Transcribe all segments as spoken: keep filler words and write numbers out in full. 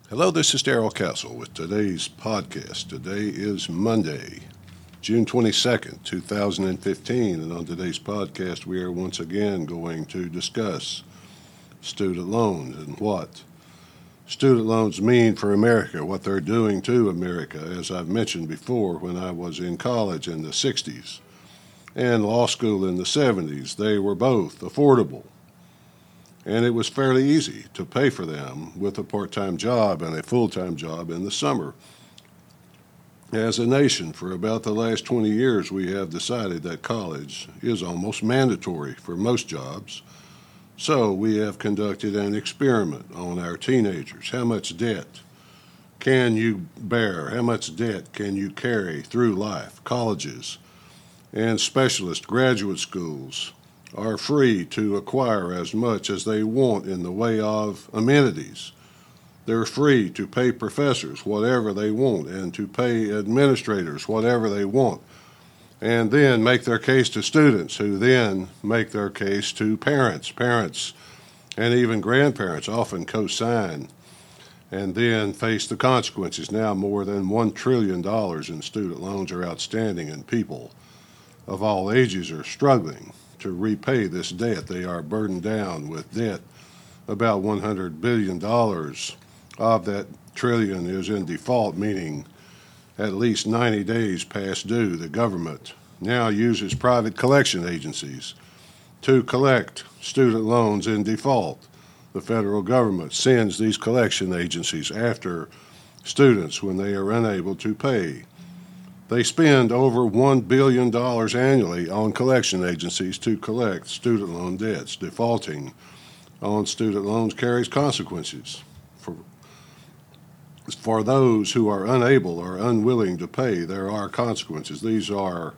Hello, this is Darrell Castle with today's podcast. Today is Monday, June twenty-second, two thousand fifteen, and on today's podcast we are once again going to discuss student loans and what student loans mean for America, what they're doing to America. As I've mentioned before, when I was in college in the sixties and law school in the seventies, they were both affordable. And it was fairly easy to pay for them with a part-time job and a full-time job in the summer. As a nation, for about the last twenty years, we have decided that college is almost mandatory for most jobs. So we have conducted an experiment on our teenagers. How much debt can you bear? How much debt can you carry through life? Colleges and specialist graduate schools are free to acquire as much as they want in the way of amenities. They're free to pay professors whatever they want and to pay administrators whatever they want, and then make their case to students who then make their case to parents. Parents and even grandparents often co-sign and then face the consequences. Now more than one trillion dollars in student loans are outstanding, and people of all ages are struggling to repay this debt. They are burdened down with debt. About one hundred billion dollars of that trillion is in default, meaning at least ninety days past due. The government now uses private collection agencies to collect student loans in default. The federal government sends these collection agencies after students when they are unable to pay. They spend over one billion dollars annually on collection agencies to collect student loan debts. Defaulting on student loans carries consequences. For, for those who are unable or unwilling to pay, there are consequences. These are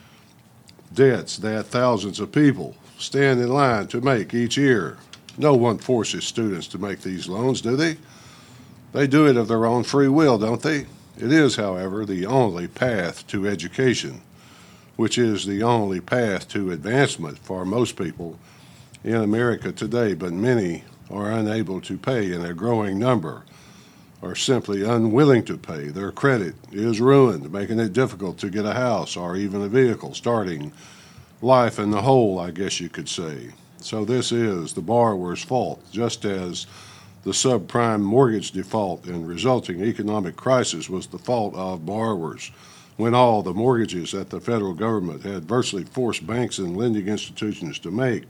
debts that thousands of people stand in line to make each year. No one forces students to make these loans, do they? They do it of their own free will, don't they? It is, however, the only path to education, which is the only path to advancement for most people in America today, but many are unable to pay, and a growing number are simply unwilling to pay. Their credit is ruined, making it difficult to get a house or even a vehicle, starting life in the hole, I guess you could say. So this is the borrower's fault, just as the subprime mortgage default and resulting economic crisis was the fault of borrowers, when all the mortgages that the federal government had virtually forced banks and lending institutions to make.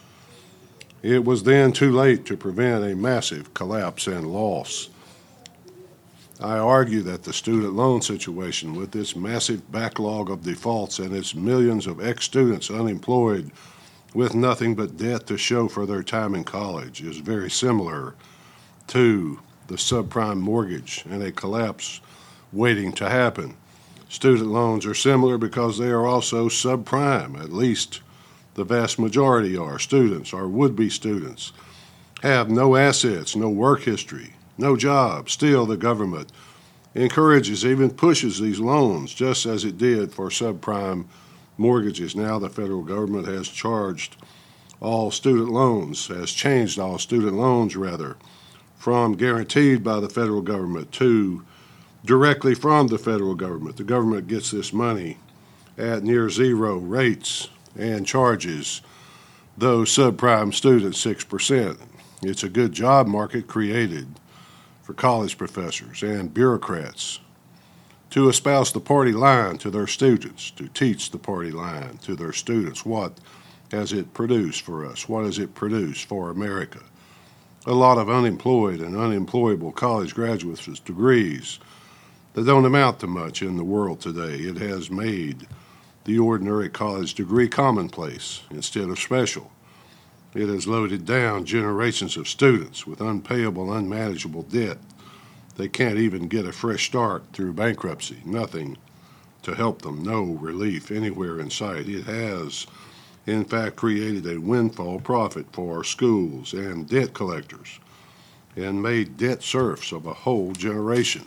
It was then too late to prevent a massive collapse and loss. I argue that the student loan situation, with its massive backlog of defaults and its millions of ex-students unemployed with nothing but debt to show for their time in college, is very similar to the subprime mortgage and a collapse waiting to happen. Student loans are similar because they are also subprime. At least the vast majority are. Students or would-be students have no assets, no work history, no job. Still, the government encourages, even pushes these loans, just as it did for subprime mortgages. Now the federal government has charged all student loans, has changed all student loans, rather, from guaranteed by the federal government to directly from the federal government. The government gets this money at near zero rates and charges those subprime students six percent. It's a good job market created for college professors and bureaucrats to espouse the party line to their students, to teach the party line to their students. What has it produced for us? What has it produced for America? A lot of unemployed and unemployable college graduates with degrees that don't amount to much in the world today. It has made the ordinary college degree commonplace instead of special. It has loaded down generations of students with unpayable, unmanageable debt. They can't even get a fresh start through bankruptcy. Nothing to help them, no relief anywhere in sight. It has in fact created a windfall profit for schools and debt collectors and made debt serfs of a whole generation.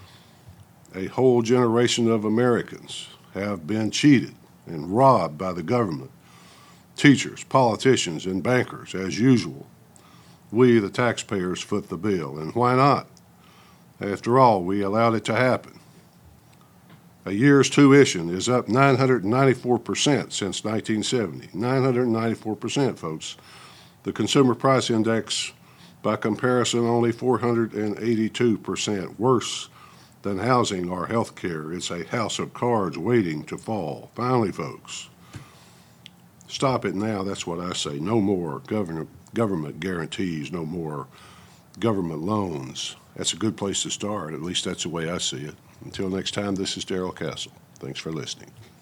A whole generation of Americans have been cheated and robbed by the government, teachers, politicians, and bankers, as usual. We, the taxpayers, foot the bill. And why not? After all, we allowed it to happen. A year's tuition is up nine hundred ninety-four percent since nineteen seventy. nine hundred ninety-four percent, folks. The Consumer Price Index, by comparison, only four hundred eighty-two percent worse than housing or health care. It's a house of cards waiting to fall. Finally, folks, stop it now. That's what I say. No more government, government guarantees, no more government loans. That's a good place to start. At least that's the way I see it. Until next time, this is Darrell Castle. Thanks for listening.